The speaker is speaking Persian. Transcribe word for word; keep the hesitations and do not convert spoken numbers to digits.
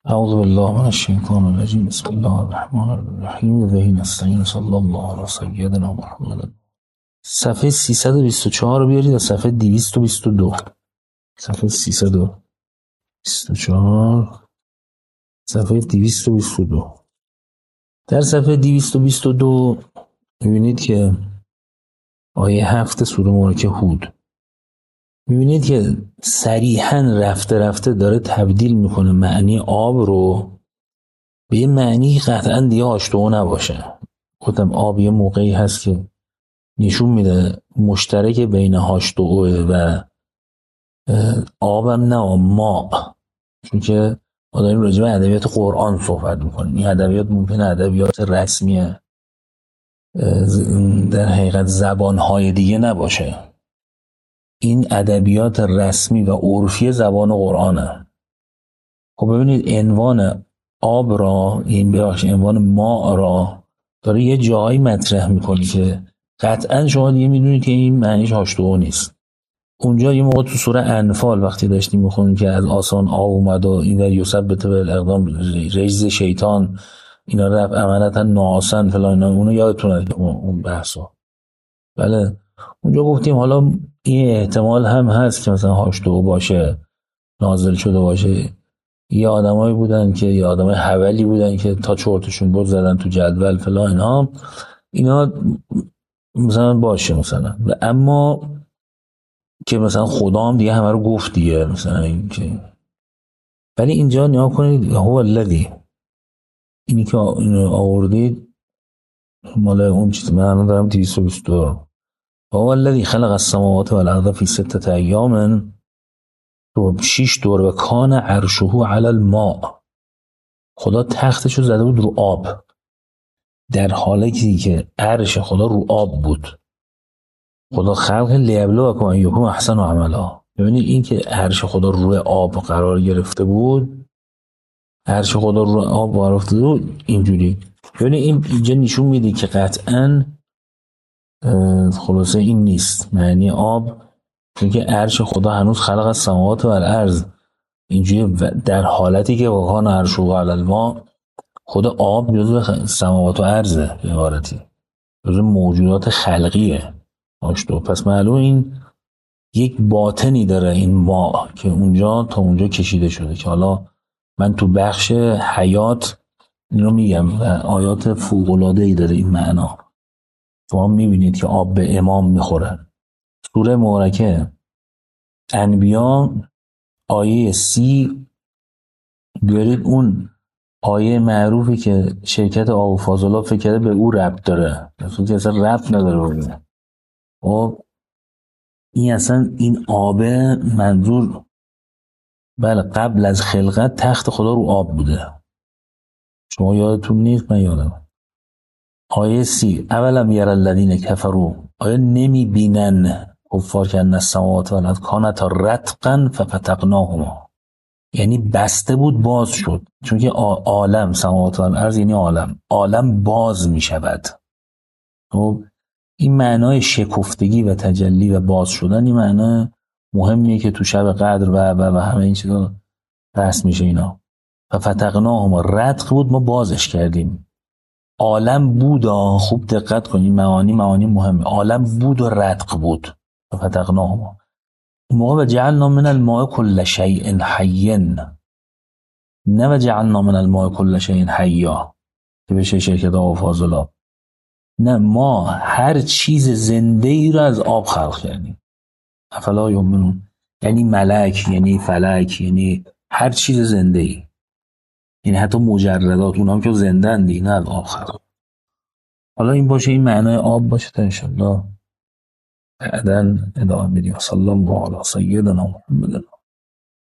اعوذ بالله من الشیطان الرجیم. بسم الله الرحمن الرحیم. و به نستعین. صلی الله علی سیدنا محمد. صفحه سیصد و بیست و چهار رو بیارید از صفحه دویست و بیست و دو. صفحه سیصد و بیست و چهار، صفحه دویست و بیست و دو. در صفحه دویست و بیست و دو می‌بینید که آیه هفت سوره مبارکه هود، می‌بینید که صریحاً رفته رفته داره تبدیل میکنه معنی آب رو به یه معنی قطعاً دیگه آشتو نباشه. گفتم آب یه موقعی هست که نشون میده مشترک بین هاشتوه و آبم نه ما، چون که ما داریم راجع به ادبیات قرآن صحبت میکنیم. این ادبیات ممکنه ادبیات رسمی در حقیقت زبانهای دیگه نباشه. این ادبیات رسمی و عرفی زبان قرآنه. خب ببینید عنوان آب را، این بخش عنوان ما را داره یه جایی مطرح میکنی که قطعا شما دیگه میدونید که این معنیش هاشتو نیست. اونجا یه موقع تو سوره انفال وقتی داشتیم میخونیم که از آسان آب اومد و این در یوسف به طبع اقدام رجز شیطان اینا رفت عملتا ناآسن فلان، اونو یادتونه اون بحثا. بله اونجا گفتیم حالا این احتمال هم هست که مثلا هاشتو باشه، نازل شده باشه. یه آدمایی بودن که یه آدمای حولی بودن که تا چرتشون بود زدن تو جدول فلان اینا اینا مثلا باشه مثلا. و اما که مثلا خدا هم دیگه همه رو گفت دیگه مثلا این که، ولی اینجا نیا کنید هو الذی، اینی که اینو آوردید مال اون چیز من دارم دویست و بیست و دو. هو الذی خلق السماوات والارض فی سته ایام تو شش دور و کان عرشه علی الماء. خدا تختشو زده بود رو آب، در حالی که عرش خدا رو آب بود. خدا خلق لیبلوکم ایکم احسن عملا. ببینید این که عرش خدا روی آب قرار گرفته بود، عرش خدا روی آب قرار گرفته بود اینجوری. ببینید این اینجا نشون میده که قطعاً خلاصه این نیست معنی آب، چون که عرش خدا هنوز خلق السماوات و الارض اینجوری در حالتی که وکان عرشه علی الماء. خدا آب جزو سماوات و ارضه، به عبارتی جزو موجودات خلقیه آشتو. پس معلوم این یک باطنی داره این ما که اونجا تا اونجا کشیده شده، که حالا من تو بخش حیات این رو میگم و آیات فوق‌العاده‌ای داره این معنا. شما میبینید که آب به امام میخوره. سوره مبارکه انبیا آیه سی بیارید، اون آیه معروفی که شرکت آب و فاضلاب فکر کرده به او ربط داره، مثلا که اصلا ربط نداره بگیره. و این اصلا این آبه منظور بله قبل از خلقت تخت خدا رو آب بوده. شما یادتون نیست؟ من یادم. آیه سی اولم یر الذین کفروا، آیا نمی بینن کفار که ان السماوات والارض کانتا رتقا ففتقناهما، یعنی بسته بود باز شد. چون که عالم سماوات و الارض یعنی عالم عالم باز می شود. خب این معنای شکفتگی و تجلی و باز شدن این معنای مهمیه که تو شب قدر و و, و همه این چیزا بحث میشه. اینا و فتقناهما رتق بود، ما بازش کردیم. عالم بود، خوب دقت کنید معانی معانی مهمه. عالم بود و رتق بود و فتقناهما. موقع و جعلنا من الماء كل شيء حي، نه و جعلنا من الماء كل شيء حیا که بشه شرکت آب و فاضلاب. نه، ما هر چیز زنده ای رو از آب خلق کردیم. افلا یؤمنون، یعنی ملک، یعنی فلک، یعنی هر چیز زنده ای، یعنی حتی مجردات اونها هم که زنده اند نه از آب خلق. حالا این باشه این معنای آب باشه تا انشالله بعداً ادامه میدیم. صلی الله علی سیدنا محمد.